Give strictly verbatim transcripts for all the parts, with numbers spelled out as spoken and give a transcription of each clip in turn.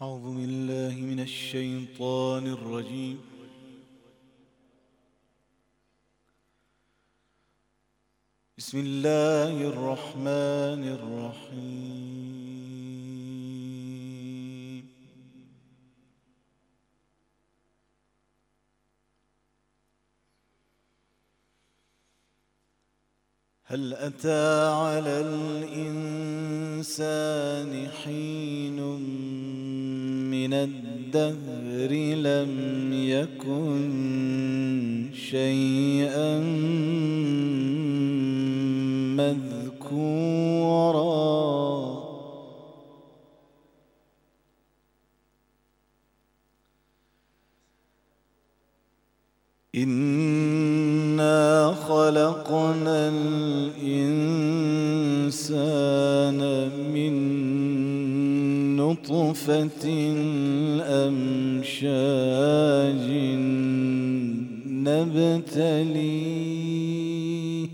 أعوذ بالله من الشيطان الرجيم. بسم الله الرحمن الرحيم. هل أتى على الإنسان حين من الدهر لم يكن شيئا مذكورا إنا خلقنا الإنسان من نطفة أمشاج نبتليه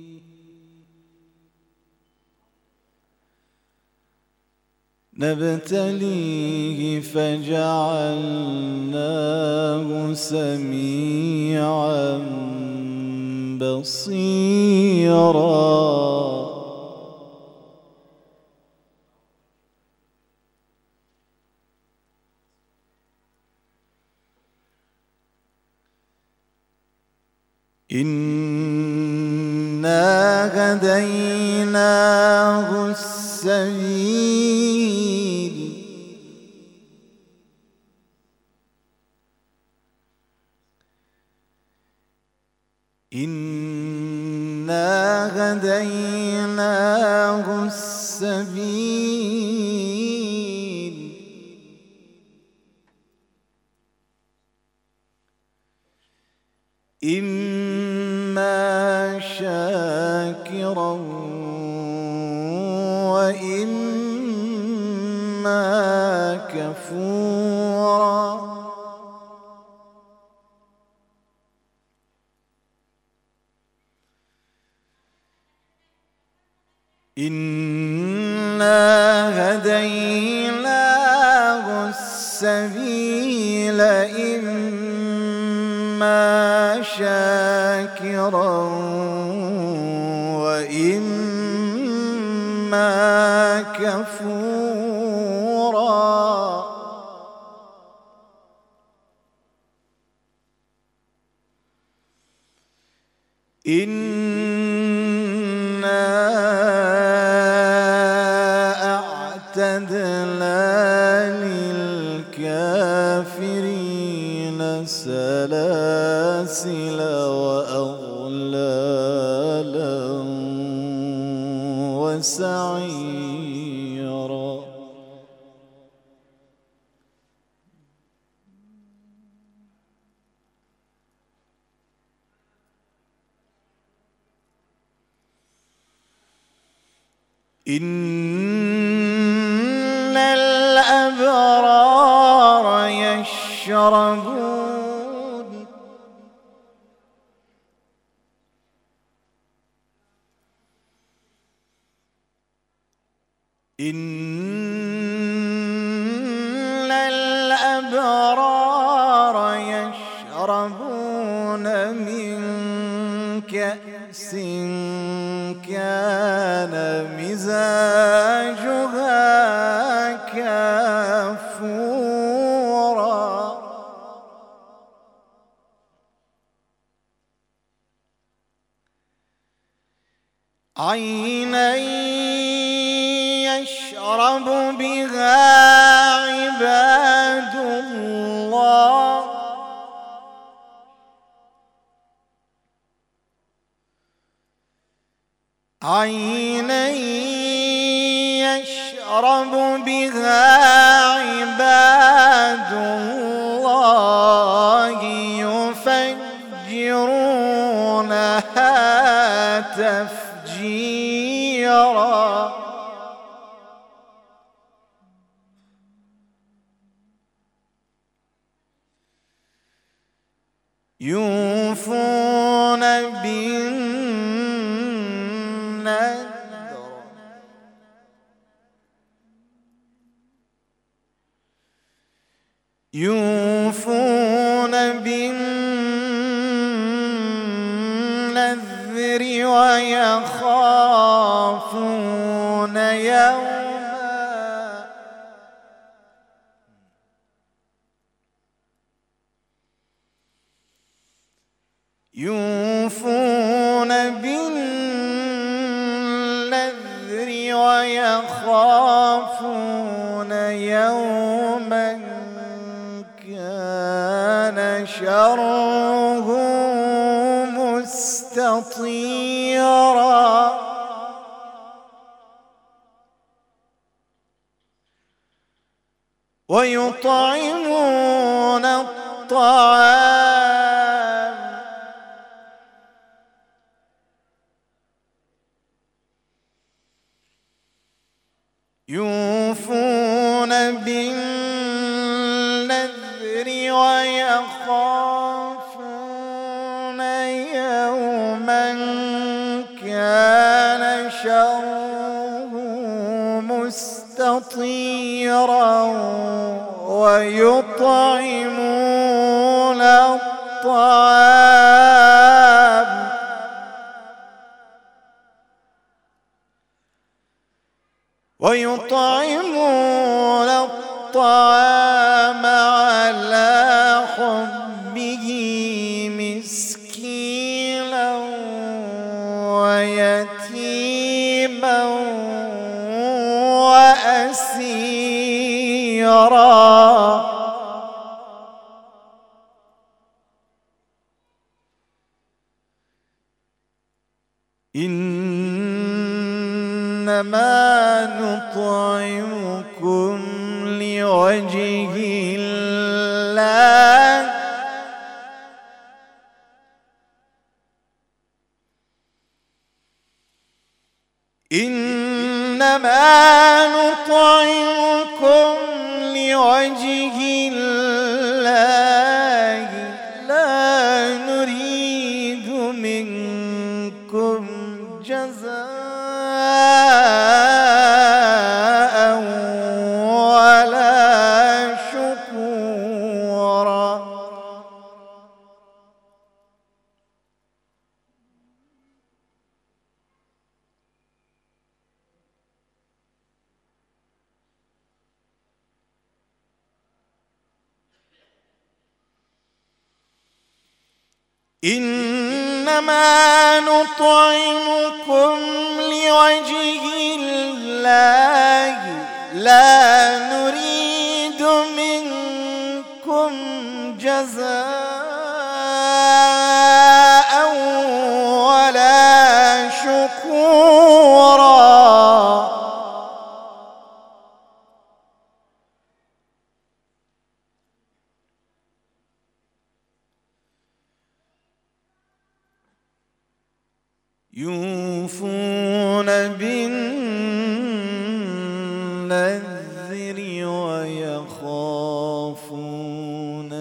نبتليه فجعلناه سميعا بصيرا. إنا هديناه السبيل إنا هديناه السبيل إما شاكرا وإما كفورا. إنا هديناه السبيل إما شاكرا وإما كفورا. إنا أعتدنا للكافرين سلاسل وأغلالا وسعيرا. إن الأبرار يشربون إن الأبرار يشربون من كأس كان مزاجها كافورا. عينا يشرب بها عباد الله عينا يشرب بها عباد الله يفجرونها تفجيرا. يوفون بالنذر يوفون بالنذر ويخافون يوما يوفون بالنذر ويخافون يوما كان شره مستطيرا ويطعمون الطعام يوفون بالنذر ويخافون يوما كان شره مستطيرا ويطعمون الطعام ويطعمون الطعام على حبه مسكينا ويتيما وأسيرا إنما نطعمكم لوجه الله إنما نطعمكم لوجه الله لا نريد منكم جزاء ولا شكورا إنما نطعمكم لوجه الله لا نريد منكم جزاء ولا شكورا يوفون بالنذر ويخافون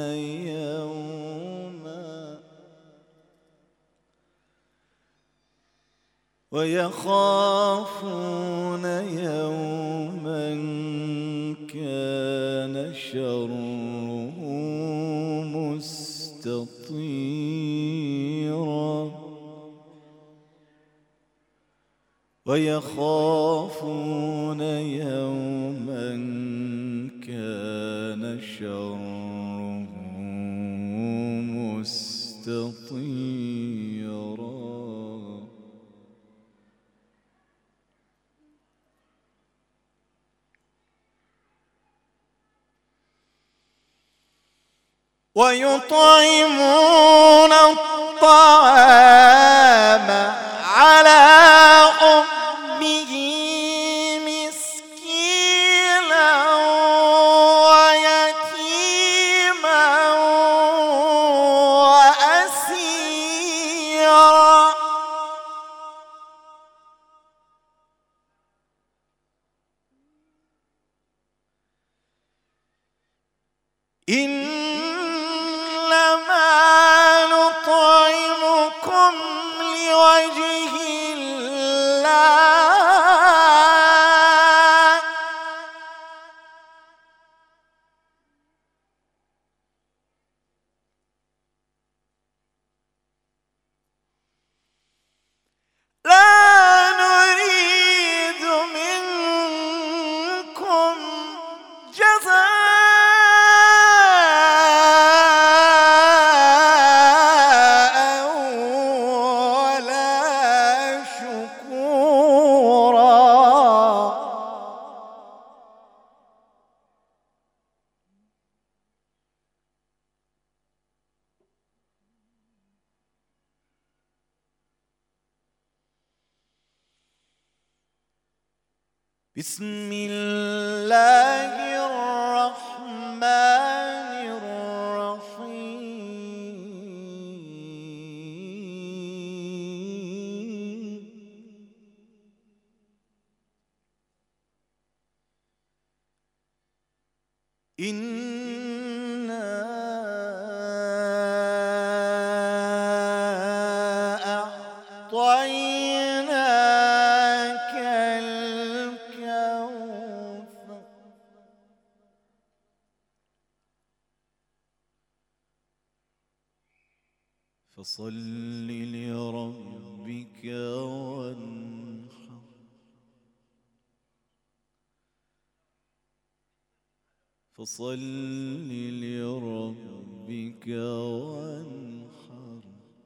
يوما ويخافون يوما كان شره مستطيرا ويخافون يوما كان شره مستطيرا ويطعمون الطعام على حبه مسكينا ويتيما وأسيرا إنما نطعمكم لوجه الله بسم الله الرحمن الرحيم إنا أعطيناك الكوثر فصل لربك وانحر فصل لربك وانحر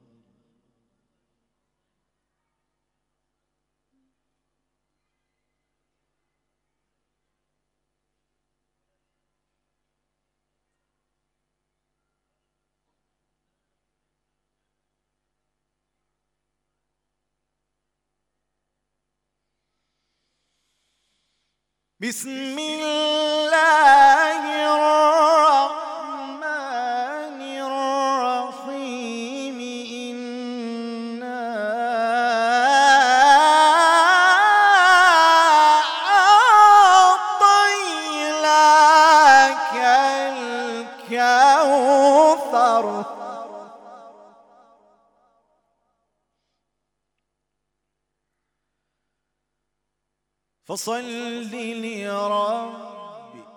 بسم الله الرحمن الرحيم إنا أعطيناك الكوثر فصل لربك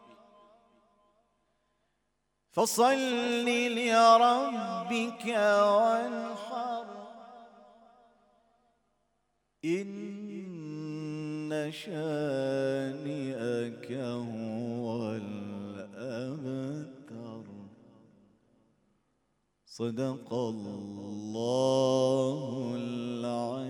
فصل لربك وانحر إن شانئك هو الأبتر صدق الله العظيم.